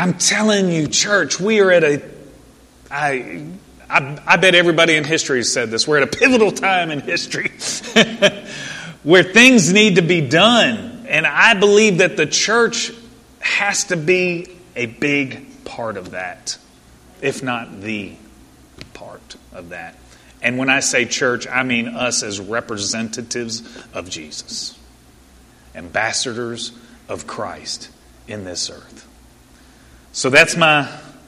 I'm telling you, church, we are at I bet everybody in history has said this. We're at a pivotal time in history where things need to be done. And I believe that the church has to be a big part of that, if not the part of that. And when I say church, I mean us as representatives of Jesus, ambassadors of Christ in this earth. So that's my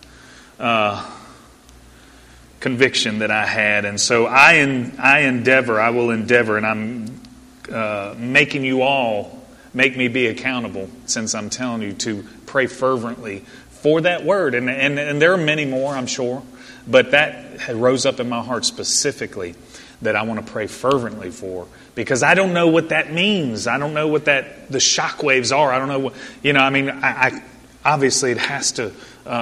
conviction that I had. And so I will endeavor, and I'm making you all make me be accountable, since I'm telling you to pray fervently for that word. And there are many more, I'm sure. But that rose up in my heart specifically that I want to pray fervently for. Because I don't know what that means. I don't know what the shockwaves are. I don't know what, I obviously it has to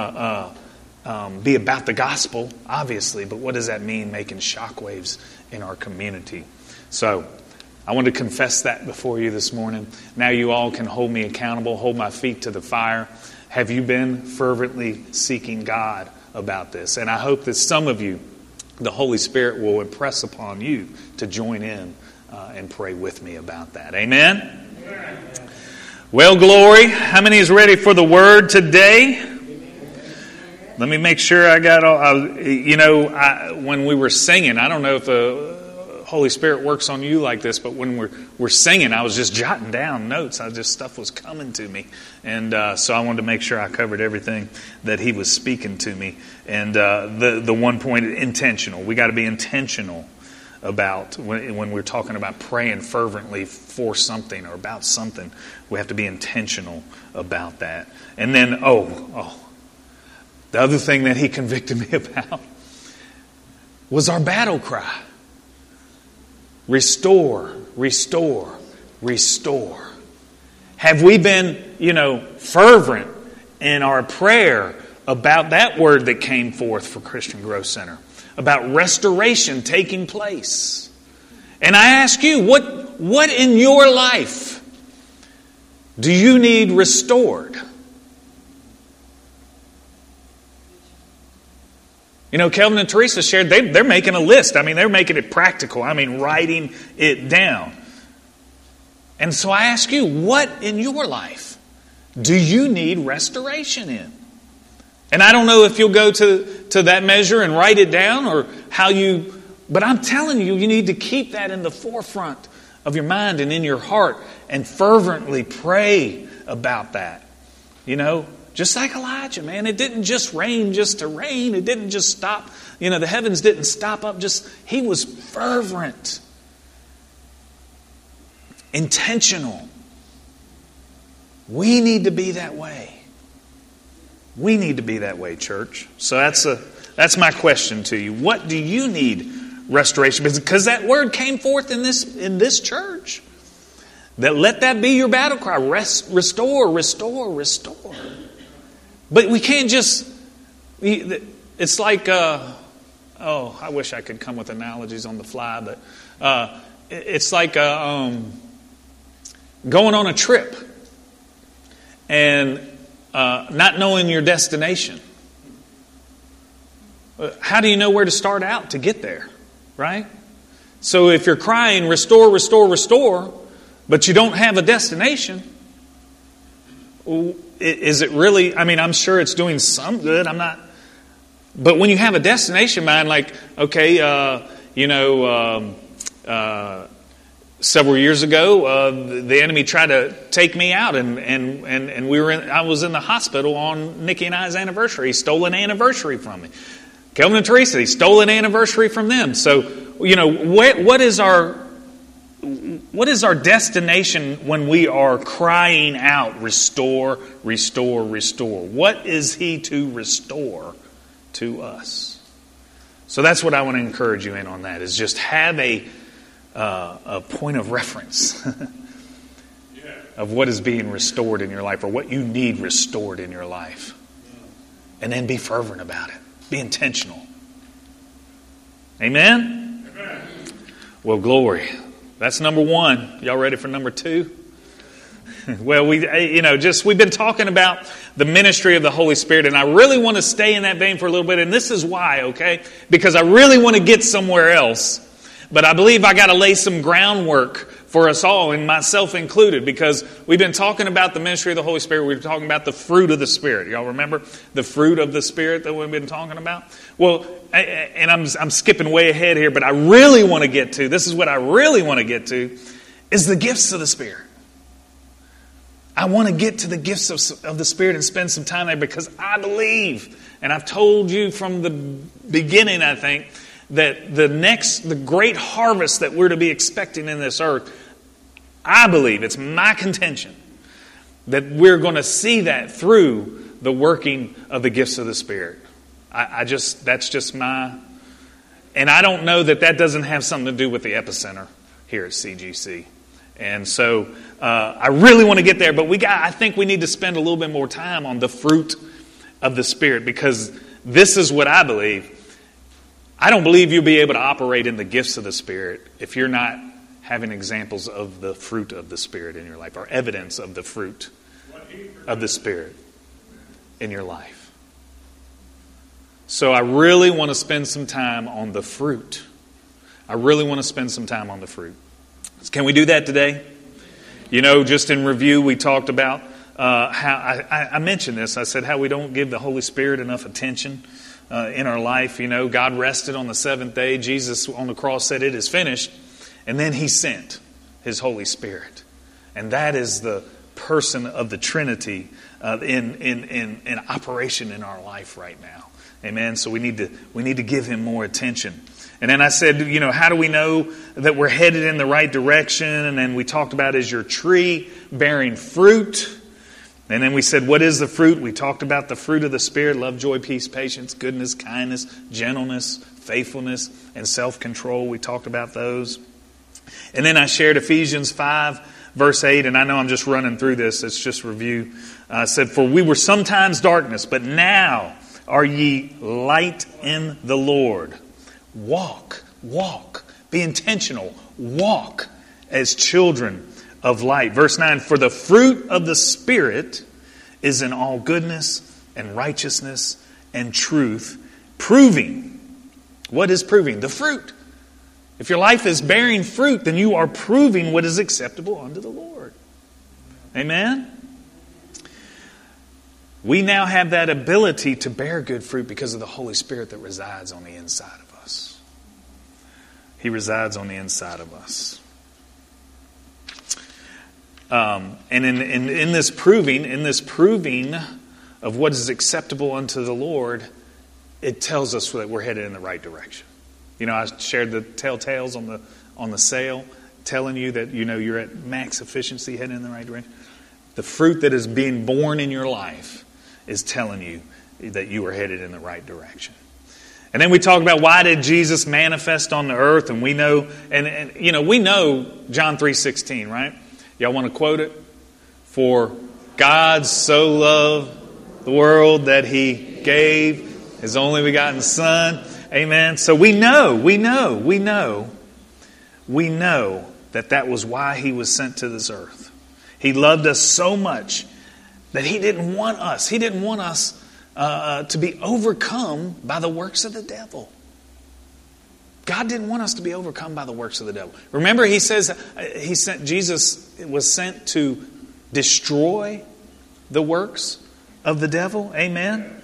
be about the gospel, obviously. But what does that mean, making shockwaves in our community? So I want to confess that before you this morning. Now you all can hold me accountable, hold my feet to the fire. Have you been fervently seeking God about this? And I hope that some of you, the Holy Spirit will impress upon you to join in and pray with me about that. Amen? Amen. Well, glory. How many is ready for the word today? Let me make sure I got all. When we were singing, I don't know if the Holy Spirit works on you like this, but when we're singing, I was just jotting down notes. Stuff was coming to me, and so I wanted to make sure I covered everything that He was speaking to me. And the one point, intentional. We got to be intentional about when we're talking about praying fervently for something or about something. We have to be intentional about that. And then, the other thing that He convicted me about was our battle cry. Restore, restore, restore. Have we been, fervent in our prayer about that word that came forth for Christian Growth Center? About restoration taking place. And I ask you, what in your life do you need restored? Kelvin and Teresa shared, they're making a list. They're making it practical. Writing it down. And so I ask you, what in your life do you need restoration in? And I don't know if you'll go to that measure and write it down or but I'm telling you, you need to keep that in the forefront of your mind and in your heart and fervently pray about that. Just like Elijah, man. It didn't just rain just to rain. It didn't just stop. The heavens didn't stop up. He was fervent. Intentional. We need to be that way. We need to be that way, church. So that's my question to you. What do you need restoration? Because that word came forth in this church. Let that be your battle cry. Restore, restore, restore. But we can't just... It's like... I wish I could come with analogies on the fly, but it's like going on a trip and not knowing your destination. How do you know where to start out to get there, right? So if you're crying, restore, restore, restore, but you don't have a destination, is it really... I'm sure it's doing some good. But when you have a destination mind, like, okay, several years ago, the enemy tried to take me out, and I was in the hospital on Nikki and I's anniversary. He stole an anniversary from me. Kelvin and Teresa, he stole an anniversary from them. So, what is our destination when we are crying out, restore, restore, restore? What is He to restore to us? So that's what I want to encourage you in on that, is just have a point of reference of what is being restored in your life or what you need restored in your life. And then be fervent about it. Be intentional. Amen? Well, glory. That's number one. Y'all ready for number two? Well, we've been talking about the ministry of the Holy Spirit, and I really want to stay in that vein for a little bit, and this is why, okay? Because I really want to get somewhere else, but I believe I got to lay some groundwork for us all, and myself included, because we've been talking about the ministry of the Holy Spirit. We've been talking about the fruit of the Spirit. Y'all remember the fruit of the Spirit that we've been talking about? Well, and I'm skipping way ahead here, but I really want to get to, this is what I really want to get to, is the gifts of the Spirit. I want to get to the gifts of the Spirit and spend some time there, because I believe, and I've told you from the beginning, I think, that the great harvest that we're to be expecting in this earth, I believe, it's my contention, that we're going to see that through the working of the gifts of the Spirit. That's just my, and I don't know that doesn't have something to do with the epicenter here at CGC. And so I really want to get there, but I think we need to spend a little bit more time on the fruit of the Spirit, because this is what I believe. I don't believe you'll be able to operate in the gifts of the Spirit if you're not having examples of the fruit of the Spirit in your life, or evidence of the fruit of the Spirit in your life. So I really want to spend some time on the fruit. I really want to spend some time on the fruit. Can we do that today? Just in review, we talked about how I mentioned this. I said how we don't give the Holy Spirit enough attention in our life. God rested on the seventh day. Jesus on the cross said, "It is finished." And then He sent His Holy Spirit. And that is the person of the Trinity in operation in our life right now. Amen. So we need to give Him more attention. And then I said, how do we know that we're headed in the right direction? And then we talked about, is your tree bearing fruit? And then we said, what is the fruit? We talked about the fruit of the Spirit: love, joy, peace, patience, goodness, kindness, gentleness, faithfulness, and self-control. We talked about those. And then I shared Ephesians 5, verse 8, and I know I'm just running through this. It's just review. I said, "For we were sometimes darkness, but now are ye light in the Lord. Walk, be intentional, walk as children of light." Verse 9, "For the fruit of the Spirit is in all goodness and righteousness and truth, proving." What is proving? The fruit. If your life is bearing fruit, then you are proving what is acceptable unto the Lord. Amen? We now have that ability to bear good fruit because of the Holy Spirit that resides on the inside of us. He resides on the inside of us. And in this proving of what is acceptable unto the Lord, it tells us that we're headed in the right direction. I shared the telltales on the sail, telling you that you're at max efficiency, heading in the right direction. The fruit that is being born in your life is telling you that you are headed in the right direction. And then we talked about, why did Jesus manifest on the earth? And we know, we know John 3:16, right? Y'all want to quote it? "For God so loved the world that He gave His only begotten Son." Amen. So we know that was why He was sent to this earth. He loved us so much that He didn't want us to be overcome by the works of the devil. God didn't want us to be overcome by the works of the devil. Remember, He says Jesus was sent to destroy the works of the devil. Amen.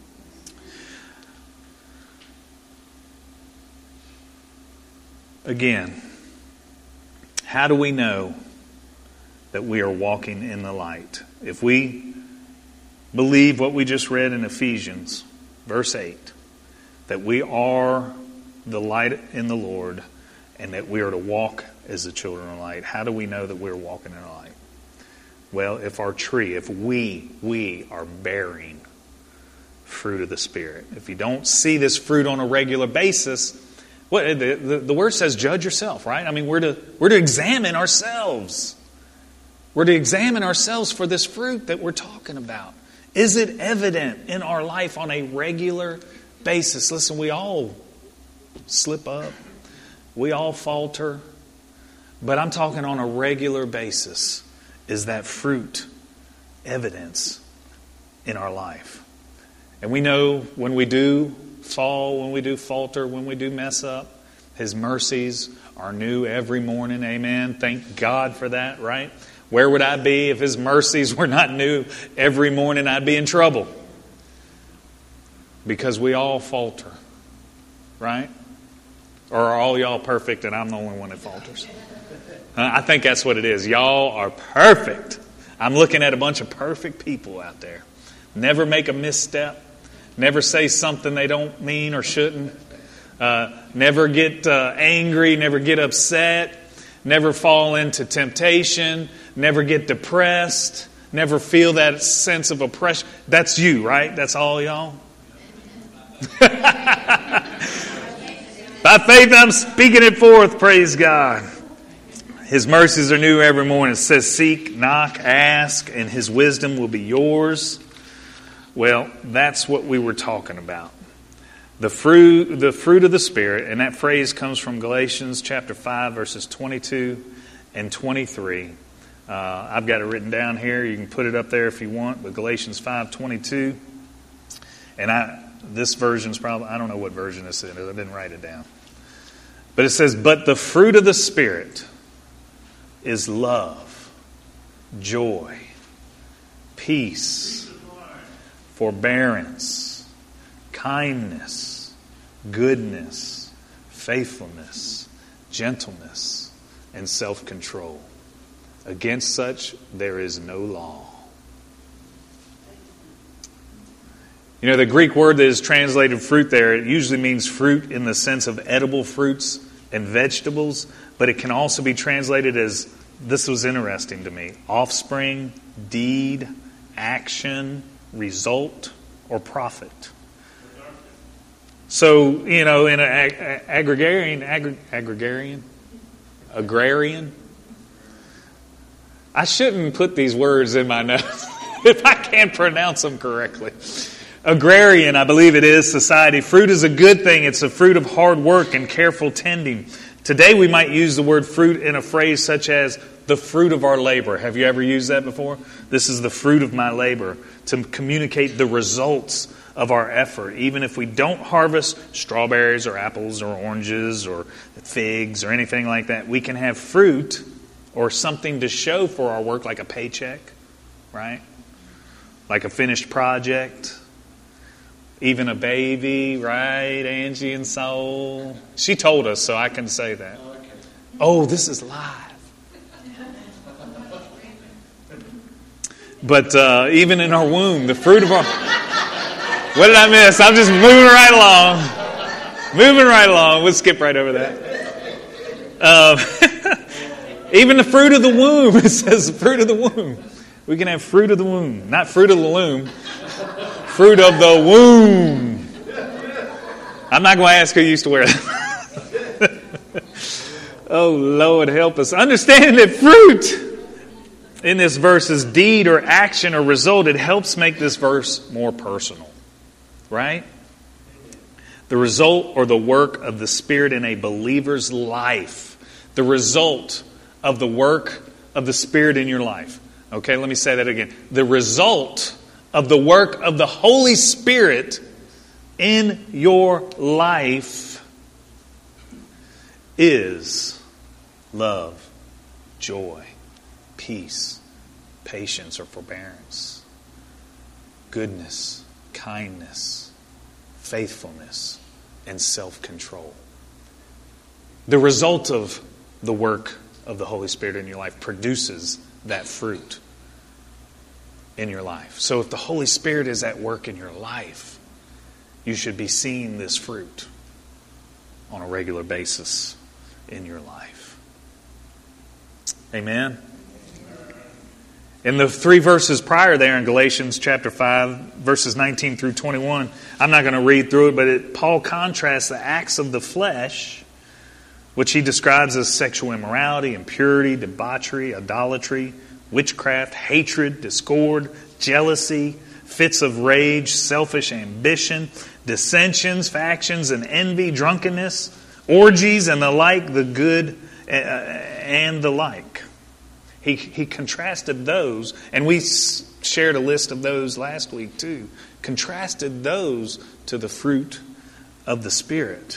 Again, how do we know that we are walking in the light? If we believe what we just read in Ephesians, verse 8, that we are the light in the Lord and that we are to walk as the children of light, how do we know that we're walking in the light? Well, if we are bearing fruit of the Spirit. If you don't see this fruit on a regular basis, the word says judge yourself, right? I mean, we're to examine ourselves. We're to examine ourselves for this fruit that we're talking about. Is it evident in our life on a regular basis? Listen, we all slip up. We all falter. But I'm talking on a regular basis. is that fruit evidence in our life. And we know when we do fall, when we do falter, when we do mess up, His mercies are new every morning. Amen. Thank God for that, right? Where would I be if His mercies were not new every morning? I'd be in trouble. Because we all falter, right? Or are all y'all perfect and I'm the only one that falters? I think that's what it is. Y'all are perfect. I'm looking at a bunch of perfect people out there. Never make a misstep. Never say something they don't mean or shouldn't. Never get angry. Never get upset. Never fall into temptation. Never get depressed. Never feel that sense of oppression. That's you, right? That's all y'all? By faith I'm speaking it forth, praise God. His mercies are new every morning. It says, seek, knock, ask, and His wisdom will be yours. Well, that's what we were talking about. The fruit of the Spirit, and that phrase comes from Galatians chapter 5, verses 22 and 23. I've got it written down here. You can put it up there if you want, but Galatians 5:22. And this version's probably, I don't know what version this is. I didn't write it down. But it says, but the fruit of the Spirit is love, joy, peace, forbearance, kindness, goodness, faithfulness, gentleness, and self-control. Against such there is no law. You know, the Greek word that is translated fruit there, it usually means fruit in the sense of edible fruits and vegetables, but it can also be translated as, this was interesting to me, offspring, deed, action, result, or profit. So, you know, in an agrarian, I shouldn't put these words in my notes if I can't pronounce them correctly. Agrarian, I believe it is, society. Fruit is a good thing. It's a fruit of hard work and careful tending. Today we might use the word fruit in a phrase such as the fruit of our labor. Have you ever used that before? This is the fruit of my labor, to communicate the results of our effort. Even if we don't harvest strawberries or apples or oranges or figs or anything like that, we can have fruit or something to show for our work, like a paycheck, right? Like a finished project. Even a baby, right? Angie and Soul. She told us, so I can say that. Oh, this is live. But even in our womb, the fruit of our... What did I miss? I'm just moving right along. Moving right along. We'll skip right over that. Even the fruit of the womb. It says the fruit of the womb. We can have fruit of the womb. Not fruit of the loom. Fruit of the womb. I'm not going to ask who used to wear that. Oh, Lord, help us. Understand that fruit in this verse is deed or action or result. It helps make this verse more personal. Right? The result or the work of the Spirit in a believer's life. The result of the work of the Spirit in your life. Okay, let me say that again. The result of the work of the Holy Spirit in your life is love, joy, peace, patience or forbearance, goodness, kindness, faithfulness, and self-control. The result of the work of the Holy Spirit in your life produces that fruit in your life. So if the Holy Spirit is at work in your life, you should be seeing this fruit on a regular basis in your life. Amen? In the 3 verses prior there in Galatians chapter 5, verses 19 through 21, I'm not going to read through it, but Paul contrasts the acts of the flesh, which he describes as sexual immorality, impurity, debauchery, idolatry, witchcraft, hatred, discord, jealousy, fits of rage, selfish ambition, dissensions, factions, and envy, drunkenness, orgies, and the like, the good and the like. He contrasted those, and we shared a list of those last week too, contrasted those to the fruit of the Spirit.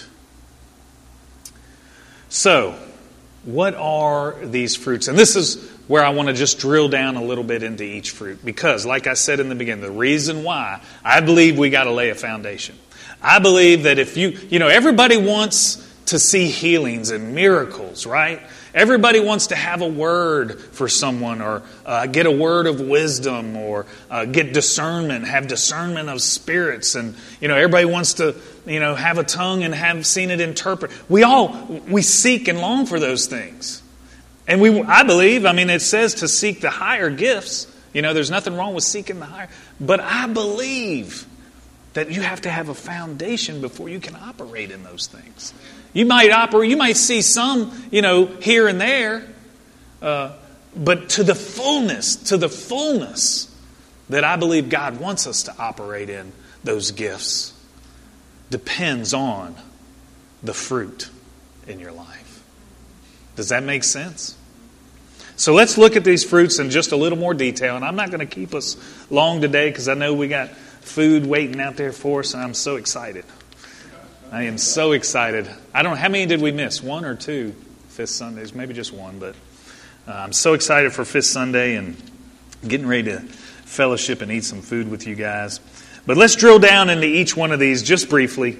So, what are these fruits? And this is where I want to just drill down a little bit into each fruit. Because, like I said in the beginning, the reason why I believe we got to lay a foundation. I believe that if everybody wants to see healings and miracles, right? Everybody wants to have a word for someone, or get a word of wisdom, or get discernment, have discernment of spirits. And, everybody wants to, have a tongue and have seen it interpret. We seek and long for those things. And I believe, it says to seek the higher gifts. There's nothing wrong with seeking the higher. But I believe that you have to have a foundation before you can operate in those things. You might see some, here and there, but to the fullness that I believe God wants us to operate in, those gifts, depends on the fruit in your life. Does that make sense? So let's look at these fruits in just a little more detail, and I'm not going to keep us long today because I know we got food waiting out there for us, and I'm so excited. I am so excited. I don't know, how many did we miss? 1 or 2 Fifth Sundays? Maybe just 1, but I'm so excited for Fifth Sunday and getting ready to fellowship and eat some food with you guys. But let's drill down into each one of these just briefly,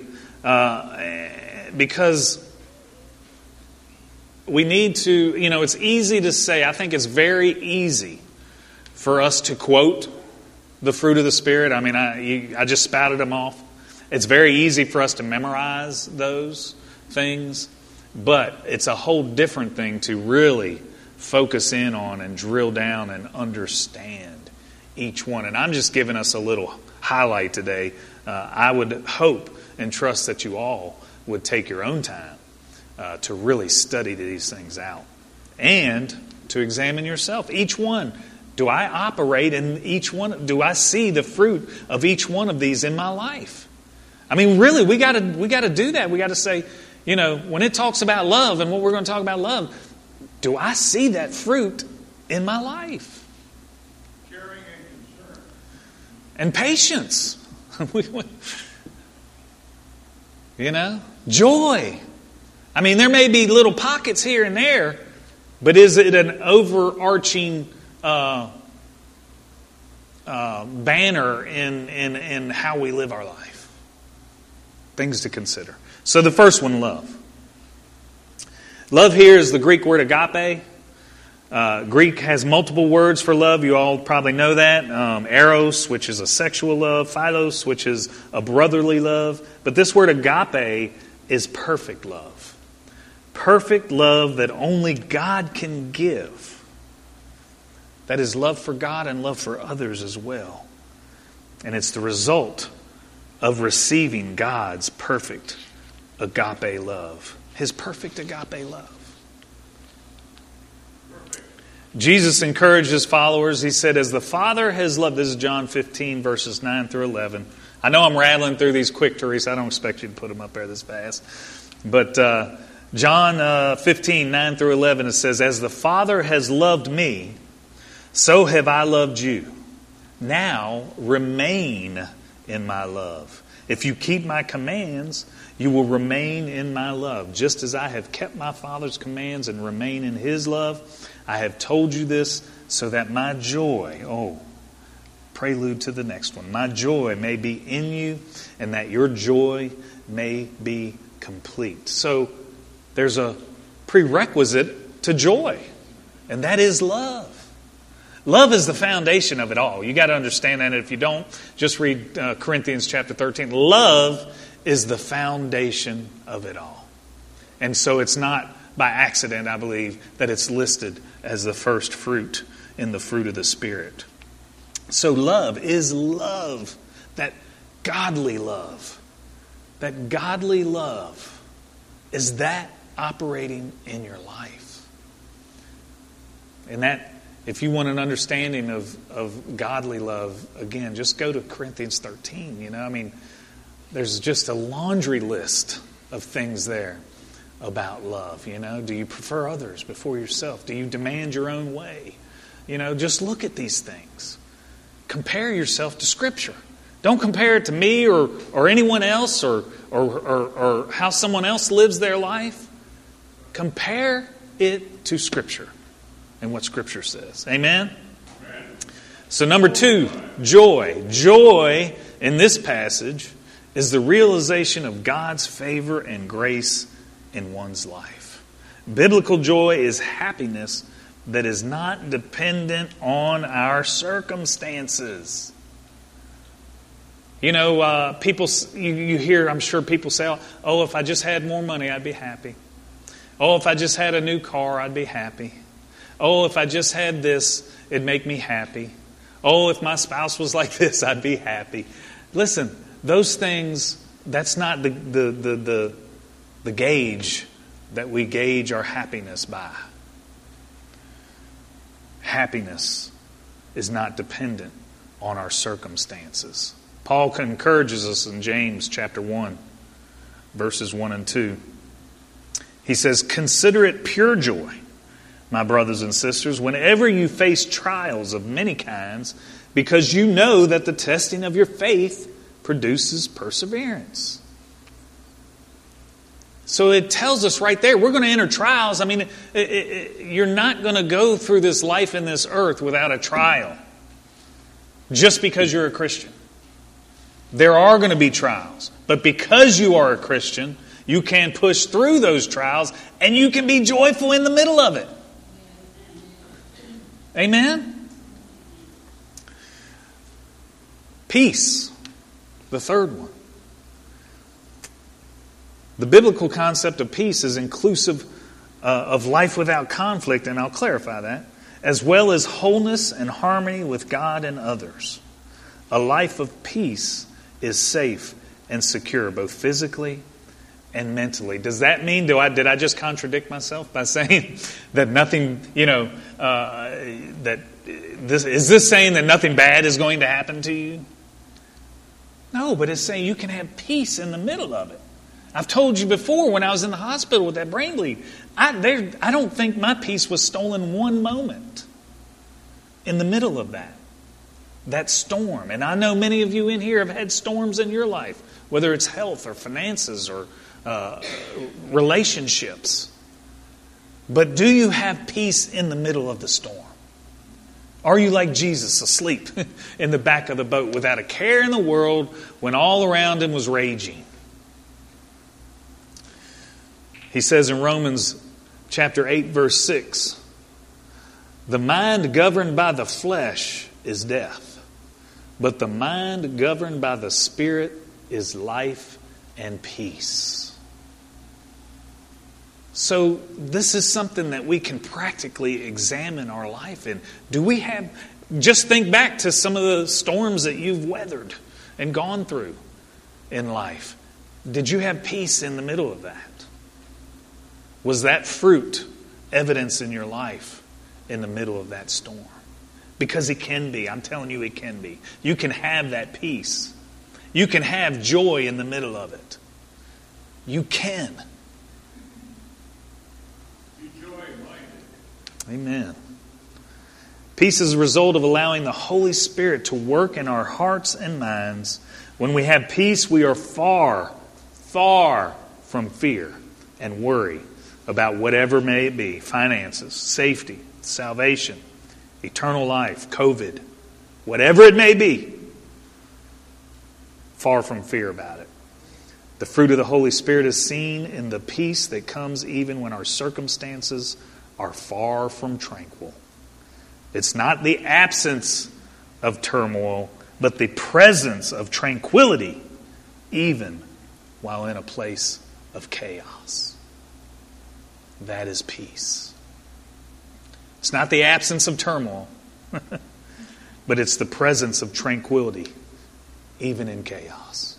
because we need to, it's easy to say, I think it's very easy for us to quote the fruit of the Spirit. I just spouted them off. It's very easy for us to memorize those things, but it's a whole different thing to really focus in on and drill down and understand each one. And I'm just giving us a little highlight today. I would hope and trust that you all would take your own time to really study these things out and to examine yourself. Each one. Do I operate in each one? Do I see the fruit of each one of these in my life? Really, we got to do that. We got to say, when it talks about love and what we're going to talk about love, do I see that fruit in my life? Caring and concern. And patience. Joy. There may be little pockets here and there, but is it an overarching banner in how we live our life? Things to consider. So the first one, love. Love here is the Greek word agape. Greek has multiple words for love. You all probably know that. Eros, which is a sexual love. Philos, which is a brotherly love. But this word agape is perfect love. Perfect love that only God can give. That is love for God and love for others as well. And it's the result of receiving God's perfect agape love. His perfect agape love. Perfect. Jesus encouraged His followers. He said, as the Father has loved, this is John 15, verses 9 through 11. I know I'm rattling through these quick, Teresa. I don't expect you to put them up there this fast. But John 15, 9 through 11, it says, as the Father has loved me, so have I loved you. Now remain in my love. If you keep my commands, you will remain in my love. Just as I have kept my Father's commands and remain in His love, I have told you this so that my joy, prelude to the next one, my joy may be in you and that your joy may be complete. So there's a prerequisite to joy, and that is love. Love is the foundation of it all. You got to understand that. If you don't, just read Corinthians chapter 13. Love is the foundation of it all. And so it's not by accident, I believe, that it's listed as the first fruit in the fruit of the Spirit. So love is love, that godly love. That godly love is that operating in your life. And that, if you want an understanding of godly love, again, just go to Corinthians 13. There's just a laundry list of things there about love? Do you prefer others before yourself? Do you demand your own way? Just look at these things. Compare yourself to Scripture. Don't compare it to me or anyone else or how someone else lives their life. Compare it to Scripture and what Scripture says. Amen? So number 2, joy. Joy in this passage is the realization of God's favor and grace in one's life. Biblical joy is happiness that is not dependent on our circumstances. People, you hear, I'm sure people say, oh, if I just had more money, I'd be happy. Oh, if I just had a new car, I'd be happy. Oh, if I just had this, it'd make me happy. Oh, if my spouse was like this, I'd be happy. Listen, those things, that's not the gauge that we gauge our happiness by. Happiness is not dependent on our circumstances. Paul encourages us in James chapter 1, verses 1 and 2. He says, "Consider it pure joy, my brothers and sisters, whenever you face trials of many kinds, because you know that the testing of your faith produces perseverance." So it tells us right there, we're going to enter trials. I mean, you're not going to go through this life in this earth without a trial just because you're a Christian. There are going to be trials. But because you are a Christian, you can push through those trials and you can be joyful in the middle of it. Amen? Peace, the third one. The biblical concept of peace is inclusive of life without conflict, and I'll clarify that, as well as wholeness and harmony with God and others. A life of peace is safe and secure, both physically and mentally. Does that mean, did I just contradict myself by saying that nothing, is this saying that nothing bad is going to happen to you? No, but it's saying you can have peace in the middle of it. I've told you before, when I was in the hospital with that brain bleed, I don't think my peace was stolen one moment in the middle of that storm. And I know many of you in here have had storms in your life, whether it's health or finances or relationships. But do you have peace in the middle of the storm? Are you like Jesus, asleep in the back of the boat without a care in the world when all around him was raging? He says in Romans chapter 8, verse 6, "The mind governed by the flesh is death, but the mind governed by the Spirit is life and peace." So this is something that we can practically examine our life in. Just think back to some of the storms that you've weathered and gone through in life. Did you have peace in the middle of that? Was that fruit evidence in your life in the middle of that storm? Because it can be. I'm telling you, it can be. You can have that peace. You can have joy in the middle of it. You can. Be joy-minded. Amen. Peace is a result of allowing the Holy Spirit to work in our hearts and minds. When we have peace, we are far, far from fear and worry about whatever may it be: finances, safety, salvation, eternal life, COVID, whatever it may be. Far from fear about it. The fruit of the Holy Spirit is seen in the peace that comes even when our circumstances are far from tranquil. It's not the absence of turmoil, but the presence of tranquility, even while in a place of chaos. That is peace. It's not the absence of turmoil, but it's the presence of tranquility, even in chaos.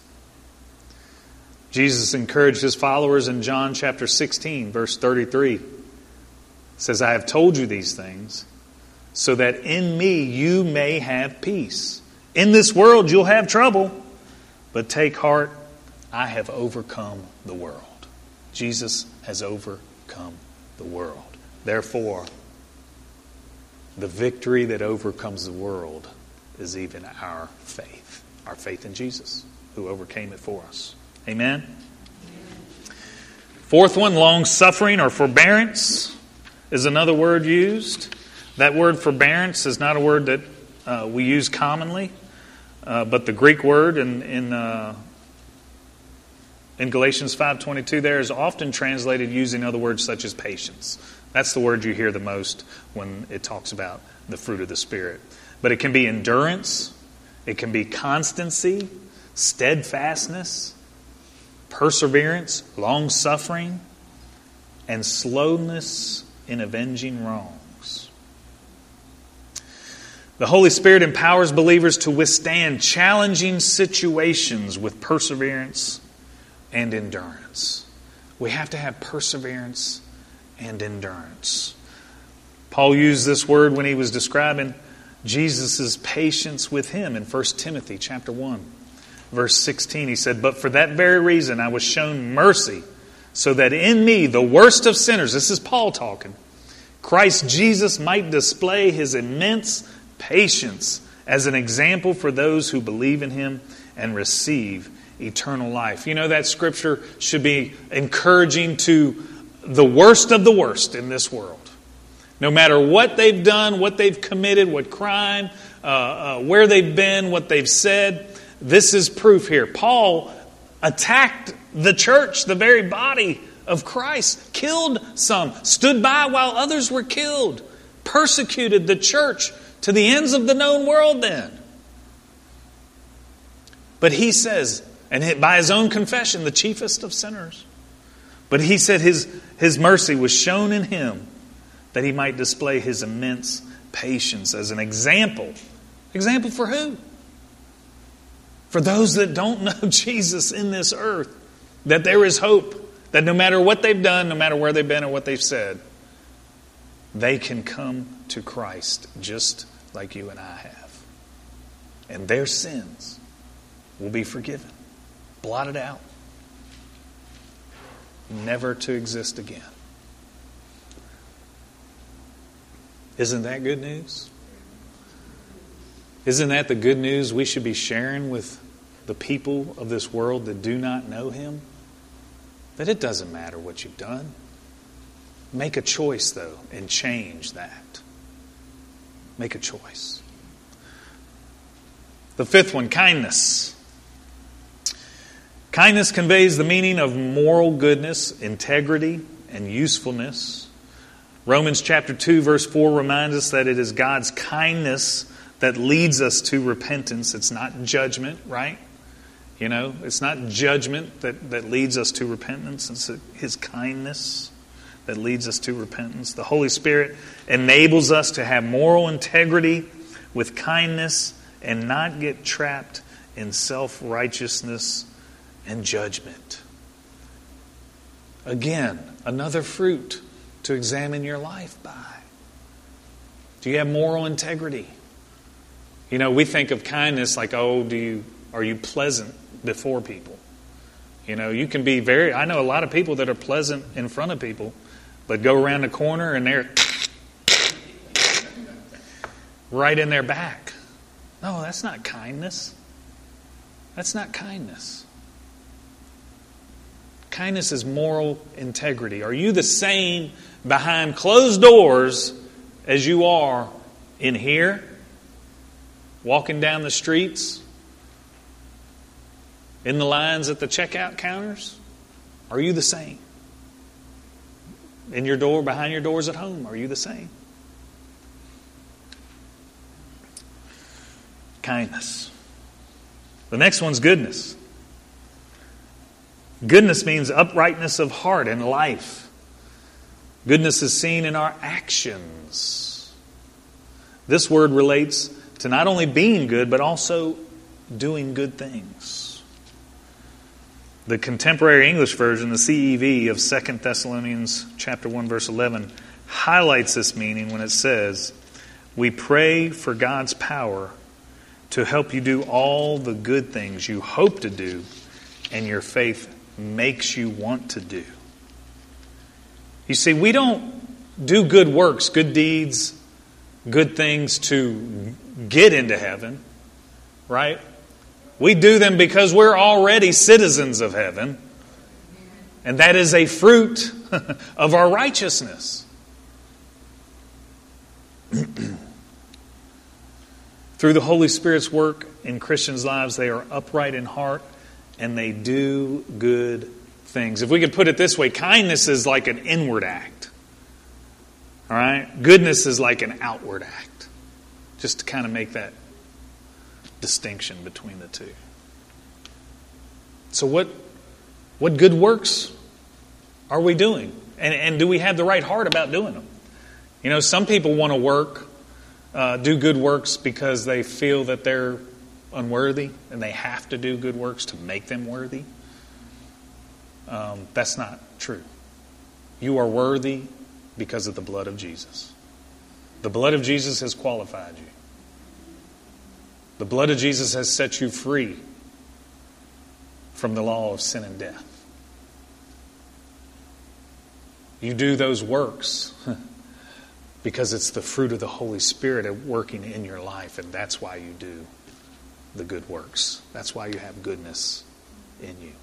Jesus encouraged his followers in John chapter 16, verse 33. It says, "I have told you these things so that in me you may have peace. In this world you'll have trouble, but take heart, I have overcome the world." Jesus has overcome the world. Therefore, the victory that overcomes the world is even our faith in Jesus, who overcame it for us. Amen? Fourth one, long-suffering or forbearance is another word used. That word forbearance is not a word that we use commonly, but the Greek word in Galatians 5:22 there is often translated using other words such as patience. That's the word you hear the most when it talks about the fruit of the Spirit. But it can be endurance, it can be constancy, steadfastness, perseverance, long-suffering, and slowness in avenging wrongs. The Holy Spirit empowers believers to withstand challenging situations with perseverance and endurance. We have to have perseverance and endurance. Paul used this word when he was describing Jesus' patience with him in 1 Timothy chapter 1, verse 16. He said, "But for that very reason I was shown mercy, so that in me, the worst of sinners," this is Paul talking, "Christ Jesus might display His immense patience as an example for those who believe in Him and receive eternal life." You know, that scripture should be encouraging to the worst of the worst in this world. No matter what they've done, what they've committed, what crime, where they've been, what they've said, this is proof here. Paul attacked the church, the very body of Christ, killed some, stood by while others were killed, persecuted the church to the ends of the known world then. But he says, and by his own confession, the chiefest of sinners, but he said his mercy was shown in him that he might display his immense patience as an example. Example for who? For those that don't know Jesus in this earth, that there is hope, that no matter what they've done, no matter where they've been or what they've said, they can come to Christ just like you and I have. And their sins will be forgiven, blotted out, never to exist again. Isn't that good news? Isn't that the good news we should be sharing with the people of this world that do not know Him? That it doesn't matter what you've done. Make a choice, though, and change that. Make a choice. The fifth one, kindness. Kindness conveys the meaning of moral goodness, integrity, and usefulness. Romans chapter 2, verse 4 reminds us that it is God's kindness that leads us to repentance. It's not judgment, right? You know, it's not judgment that leads us to repentance. It's His kindness that leads us to repentance. The Holy Spirit enables us to have moral integrity with kindness and not get trapped in self-righteousness and judgment. Again, another fruit to examine your life by. Do you have moral integrity? You know, we think of kindness like, are you pleasant before people? You know, you can be I know a lot of people that are pleasant in front of people, but go around the corner and they're right in their back. No, that's not kindness. That's not kindness. Kindness is moral integrity. Are you the same behind closed doors as you are in here? Walking down the streets? In the lines at the checkout counters? Are you the same? In your door, behind your doors at home, are you the same? Kindness. The next one's goodness. Goodness means uprightness of heart and life. Goodness is seen in our actions. This word relates to not only being good, but also doing good things. The contemporary English version, the CEV of 2 Thessalonians chapter 1, verse 11, highlights this meaning when it says, "We pray for God's power to help you do all the good things you hope to do and your faith makes you want to do." You see, we don't do good works, good deeds, good things to get into heaven, right? We do them because we're already citizens of heaven. And that is a fruit of our righteousness. Through the Holy Spirit's work in Christians' lives, they are upright in heart and they do good things. If we could put it this way, kindness is like an inward act. All right? Goodness is like an outward act. Just to kind of make that distinction between the two. So what good works are we doing? And do we have the right heart about doing them? You know, some people want to work, do good works because they feel that they're unworthy and they have to do good works to make them worthy. That's not true. You are worthy because of the blood of Jesus. The blood of Jesus has qualified you. The blood of Jesus has set you free from the law of sin and death. You do those works because it's the fruit of the Holy Spirit working in your life, and that's why you do the good works. That's why you have goodness in you.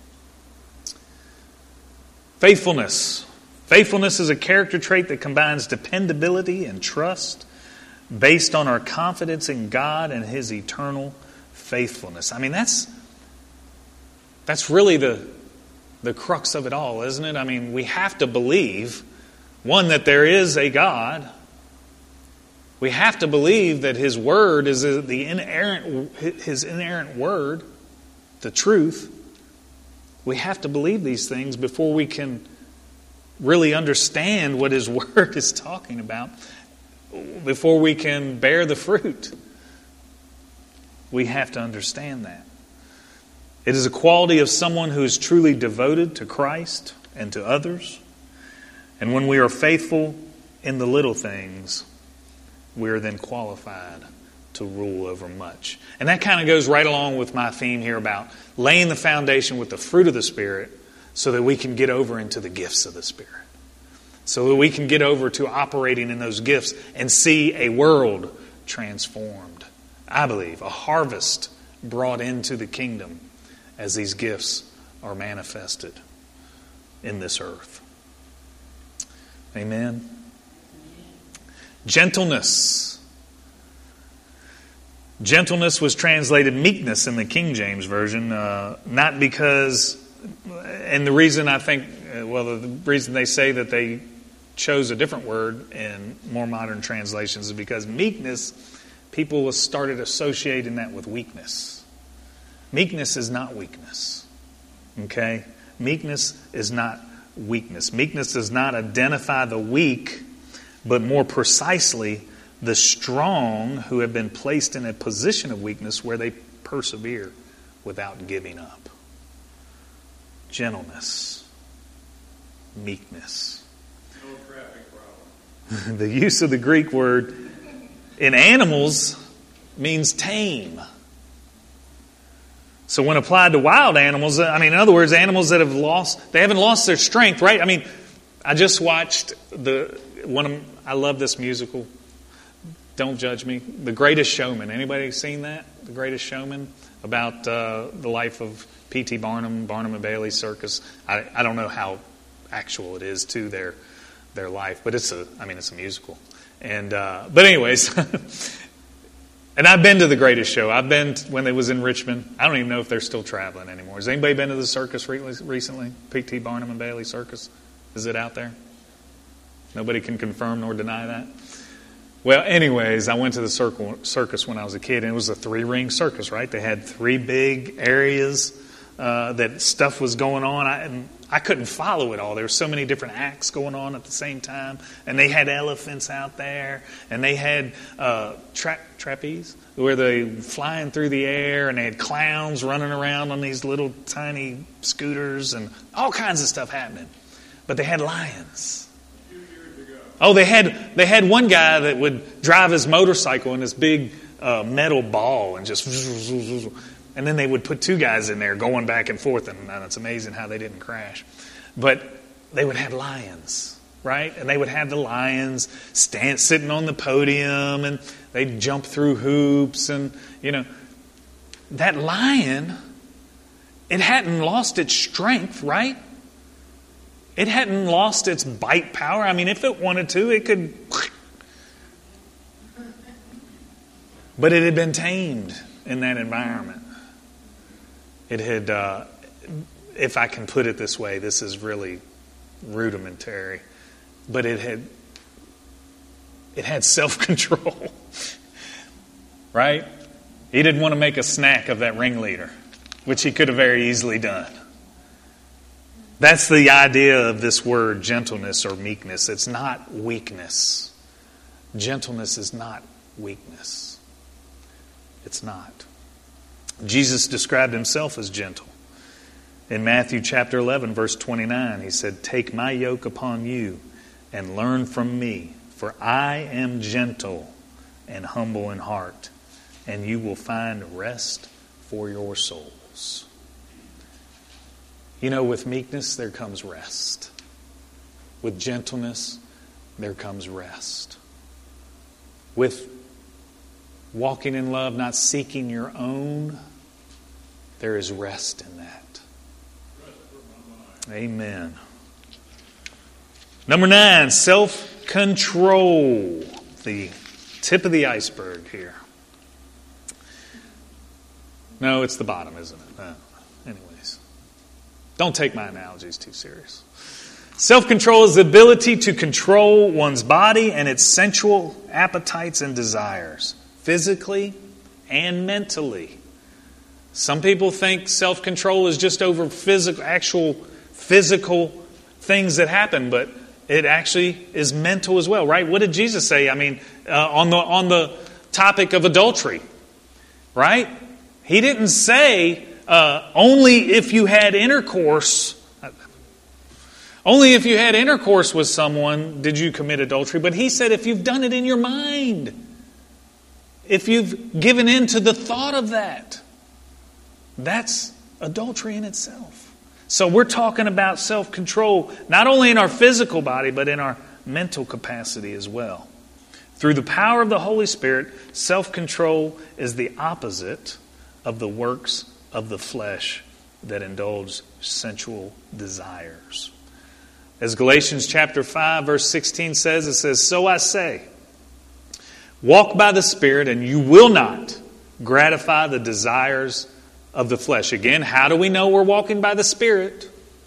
Faithfulness. Faithfulness is a character trait that combines dependability and trust based on our confidence in God and His eternal faithfulness. I mean, that's really the crux of it all, isn't it? I mean, we have to believe, one, that there is a God. We have to believe that His Word is His inerrant Word, the truth. We have to believe these things before we can really understand what His Word is talking about, before we can bear the fruit. We have to understand that. It is a quality of someone who is truly devoted to Christ and to others. And when we are faithful in the little things, we are then qualified to rule over much. And that kind of goes right along with my theme here about laying the foundation with the fruit of the Spirit so that we can get over into the gifts of the Spirit. So that we can get over to operating in those gifts and see a world transformed. I believe a harvest brought into the kingdom as these gifts are manifested in this earth. Amen. Gentleness. Gentleness was translated meekness in the King James Version, not because, and the reason I think, the reason they say that they chose a different word in more modern translations is because meekness, people started associating that with weakness. Meekness is not weakness. Okay? Meekness is not weakness. Meekness does not identify the weak, but more precisely the strong who have been placed in a position of weakness where they persevere without giving up. Gentleness. Meekness. No traffic problem. The use of the Greek word in animals means tame. So when applied to wild animals, I mean, in other words, animals that haven't lost their strength, right? I mean, I just watched I love this musical. Don't judge me. The Greatest Showman. Anybody seen that? The Greatest Showman? About the life of P.T. Barnum and Bailey Circus. I don't know how actual it is to their life, but it's a musical. And but anyways, and I've been to the Greatest Show. I've been when it was in Richmond. I don't even know if they're still traveling anymore. Has anybody been to the circus recently? P.T. Barnum and Bailey Circus? Is it out there? Nobody can confirm nor deny that. Well, anyways, I went to the circus when I was a kid, and it was a 3-ring circus, right? They had 3 big areas that stuff was going on. I couldn't follow it all. There were so many different acts going on at the same time. And they had elephants out there, and they had trapeze, where they flying through the air, and they had clowns running around on these little tiny scooters, and all kinds of stuff happening. But they had lions. Oh, they had one guy that would drive his motorcycle in this big metal ball and just, and then they would put 2 guys in there going back and forth, and it's amazing how they didn't crash. But they would have lions. right? And they would have the lions sitting on the podium, and they'd jump through hoops, and, that lion, it hadn't lost its strength, right? It hadn't lost its bite power. I mean, if it wanted to, it could. But it had been tamed in that environment. It had, if I can put it this way, this is really rudimentary, but it had self-control, right? He didn't want to make a snack of that ringleader, which he could have very easily done. That's the idea of this word gentleness or meekness. It's not weakness. Gentleness is not weakness. It's not. Jesus described himself as gentle. In Matthew chapter 11, verse 29, he said, "Take my yoke upon you and learn from me, for I am gentle and humble in heart, and you will find rest for your souls." With meekness, there comes rest. With gentleness, there comes rest. With walking in love, not seeking your own, there is rest in that. Amen. Number 9, self-control. The tip of the iceberg here. No, it's the bottom, isn't it? Anyways. Don't take my analogies too serious. Self-control is the ability to control one's body and its sensual appetites and desires, physically and mentally. Some people think self-control is just over actual physical things that happen, but it actually is mental as well, right? What did Jesus say? I mean, on the topic of adultery, right? He didn't say only if you had intercourse. Only if you had intercourse with someone did you commit adultery. But he said if you've done it in your mind, if you've given in to the thought of that, that's adultery in itself. So we're talking about self-control, not only in our physical body, but in our mental capacity as well. Through the power of the Holy Spirit, self-control is the opposite of the works of the flesh that indulge sensual desires. As Galatians chapter 5, verse 16 says, it says, "So I say, walk by the Spirit, and you will not gratify the desires of the flesh." Again, how do we know we're walking by the Spirit?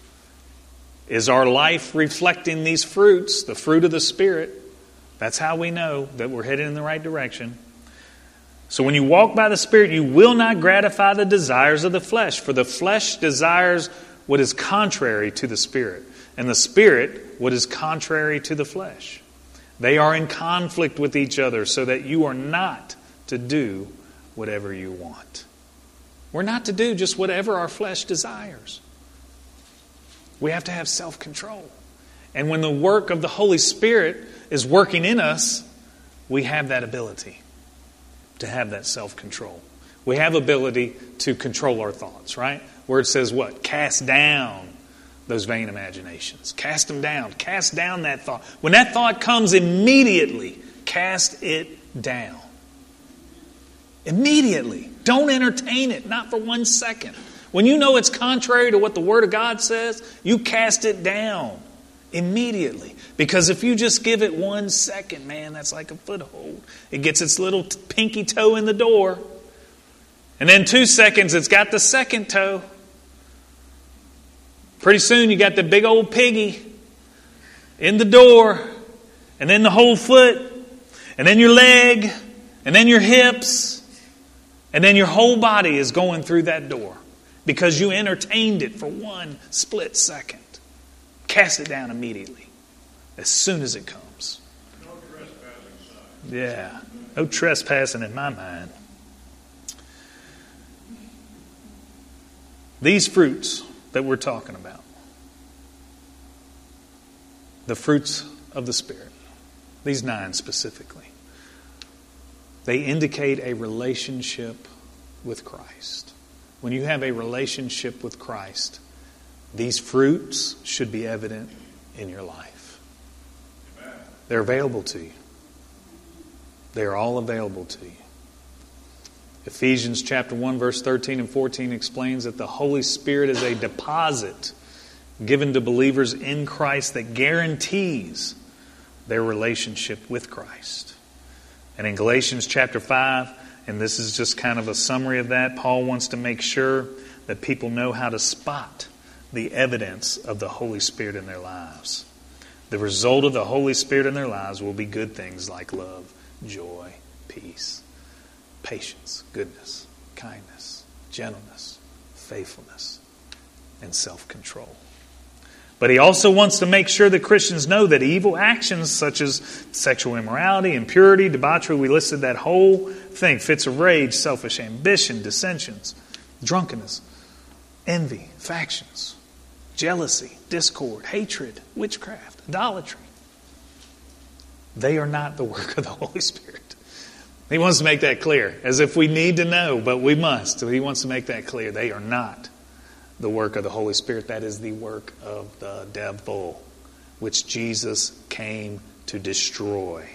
Is our life reflecting these fruits, the fruit of the Spirit? That's how we know that we're headed in the right direction. So when you walk by the Spirit, you will not gratify the desires of the flesh. For the flesh desires what is contrary to the Spirit, and the Spirit what is contrary to the flesh. They are in conflict with each other, so that you are not to do whatever you want. We're not to do just whatever our flesh desires. We have to have self-control. And when the work of the Holy Spirit is working in us, we have that ability to have that self-control. We have ability to control our thoughts, right? Where it says what? Cast down those vain imaginations. Cast them down. Cast down that thought. When that thought comes, immediately cast it down. Immediately. Don't entertain it, not for 1 second. When you know it's contrary to what the Word of God says, you cast it down immediately. Because if you just give it 1 second, man, that's like a foothold. It gets its little pinky toe in the door. And then 2 seconds, it's got the second toe. Pretty soon you got the big old piggy in the door. And then the whole foot. And then your leg. And then your hips. And then your whole body is going through that door. Because you entertained it for 1 split second. Cast it down immediately. As soon as it comes. No trespassing sign. Yeah. No trespassing in my mind. These fruits that we're talking about. The fruits of the Spirit. These 9 specifically. They indicate a relationship with Christ. When you have a relationship with Christ, these fruits should be evident in your life. They're available to you. They are all available to you. Ephesians chapter 1, verse 13 and 14 explains that the Holy Spirit is a deposit given to believers in Christ that guarantees their relationship with Christ. And in Galatians chapter 5, and this is just kind of a summary of that, Paul wants to make sure that people know how to spot the evidence of the Holy Spirit in their lives. The result of the Holy Spirit in their lives will be good things like love, joy, peace, patience, goodness, kindness, gentleness, faithfulness, and self-control. But he also wants to make sure that Christians know that evil actions such as sexual immorality, impurity, debauchery, we listed that whole thing, fits of rage, selfish ambition, dissensions, drunkenness, envy, factions, jealousy, discord, hatred, witchcraft, idolatry. They are not the work of the Holy Spirit. He wants to make that clear, as if we need to know, but we must. He wants to make that clear. They are not the work of the Holy Spirit. That is the work of the devil, which Jesus came to destroy.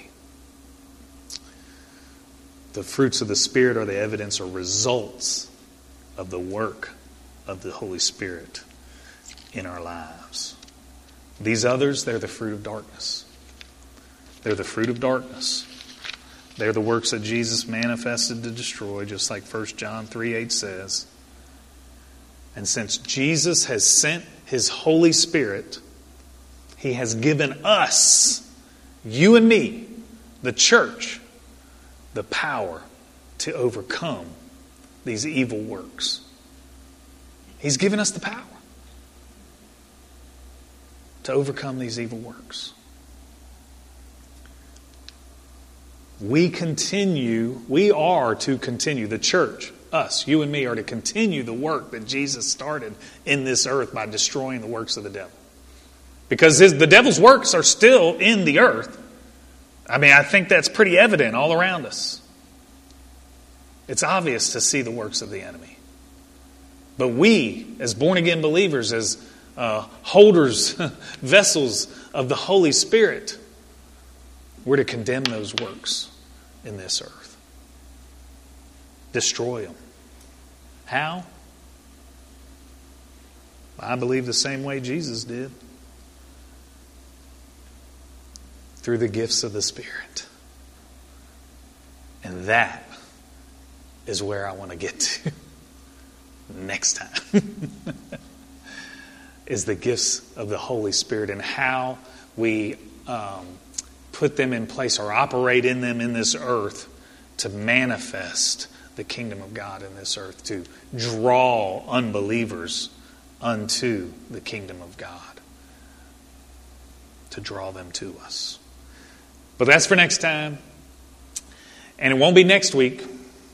The fruits of the Spirit are the evidence or results of the work of the Holy Spirit in our lives. These others, they're the fruit of darkness. They're the fruit of darkness. They're the works that Jesus manifested to destroy, just like 1 John 3:8 says. And since Jesus has sent His Holy Spirit, He has given us, you and me, the church, the power to overcome these evil works. He's given us the power to overcome these evil works. We are to continue, the church, us, you and me, are to continue the work that Jesus started in this earth by destroying the works of the devil. Because the devil's works are still in the earth. I mean, I think that's pretty evident all around us. It's obvious to see the works of the enemy. But we, as born-again believers, as holders, vessels of the Holy Spirit, we're to condemn those works in this earth. Destroy them. How? I believe the same way Jesus did. Through the gifts of the Spirit. And that is where I want to get to next time. Is the gifts of the Holy Spirit and how we put them in place or operate in them in this earth to manifest the kingdom of God in this earth, to draw unbelievers unto the kingdom of God, to draw them to us. But that's for next time. And it won't be next week,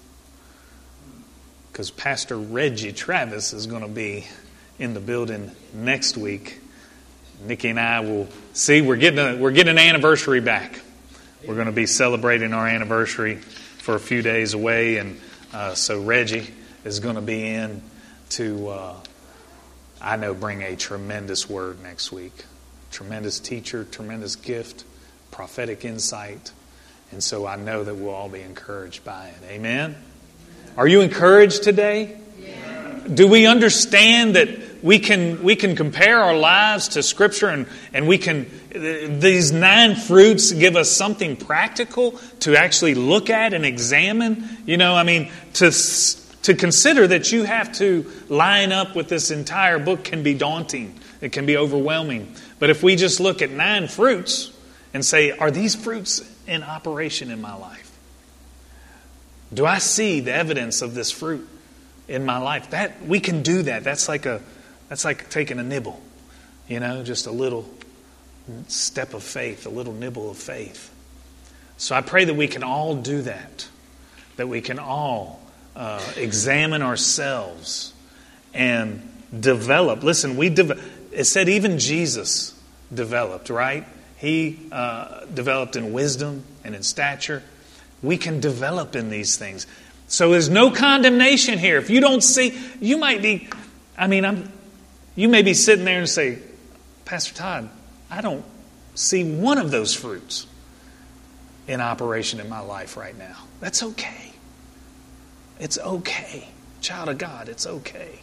because Pastor Reggie Travis is going to be in the building next week. Nikki and I will see. We're getting an anniversary back. We're going to be celebrating our anniversary for a few days away, and so Reggie is going to be in to, I know, bring a tremendous word next week. Tremendous teacher, tremendous gift, prophetic insight, and so I know that we'll all be encouraged by it. Amen? Are you encouraged today? Yeah. Do we understand that we can compare our lives to Scripture and we can, these 9 fruits give us something practical to actually look at and examine? You know, I mean, to consider that you have to line up with this entire book can be daunting. It can be overwhelming. But if we just look at 9 fruits and say, are these fruits in operation in my life? Do I see the evidence of this fruit in my life? That we can do that. That's like taking a nibble, you know, just a little step of faith, a little nibble of faith. So I pray that we can all do that we can all examine ourselves and develop. Listen, it said even Jesus developed, right? He developed in wisdom and in stature. We can develop in these things. So there's no condemnation here. If you don't see, you may be sitting there and say, Pastor Todd, I don't see one of those fruits in operation in my life right now. That's okay. It's okay. Child of God, it's okay.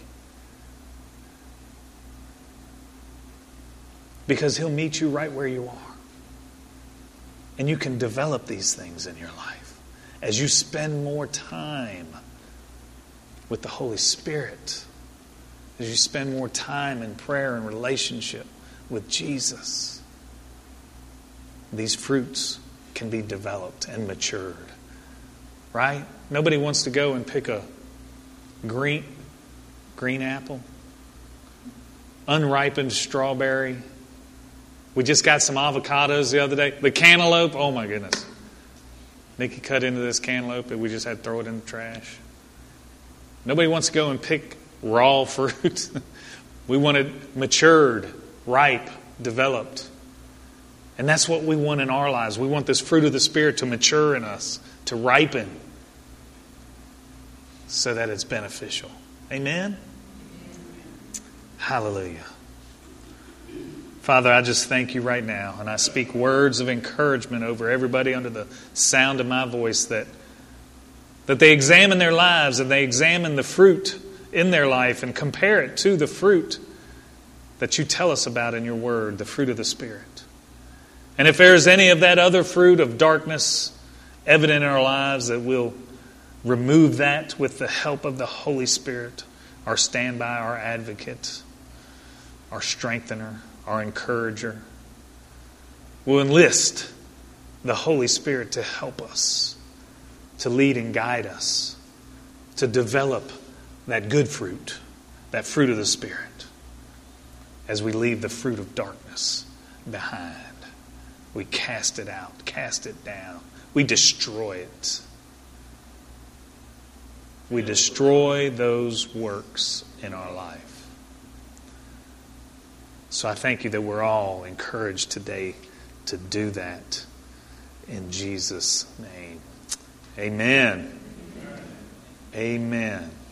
Because He'll meet you right where you are. And you can develop these things in your life as you spend more time with the Holy Spirit, as you spend more time in prayer and relationship with Jesus. These fruits can be developed and matured. Right? Nobody wants to go and pick a green apple, unripened strawberry. We just got some avocados the other day. The cantaloupe, oh my goodness. Nikki cut into this cantaloupe and we just had to throw it in the trash. Nobody wants to go and pick raw fruit. We want it matured, ripe, developed. And that's what we want in our lives. We want this fruit of the Spirit to mature in us, to ripen, so that it's beneficial. Amen? Hallelujah. Father, I just thank you right now, and I speak words of encouragement over everybody under the sound of my voice, that they examine their lives and they examine the fruit in their life and compare it to the fruit that you tell us about in your word, the fruit of the Spirit. And if there is any of that other fruit of darkness evident in our lives, that we'll remove that with the help of the Holy Spirit, our standby, our advocate, our strengthener, our encourager. We'll enlist the Holy Spirit to help us, to lead and guide us, to develop that good fruit, that fruit of the Spirit, as we leave the fruit of darkness behind. We cast it out, cast it down. We destroy it. We destroy those works in our life. So I thank you that we're all encouraged today to do that in Jesus' name. Amen. Amen.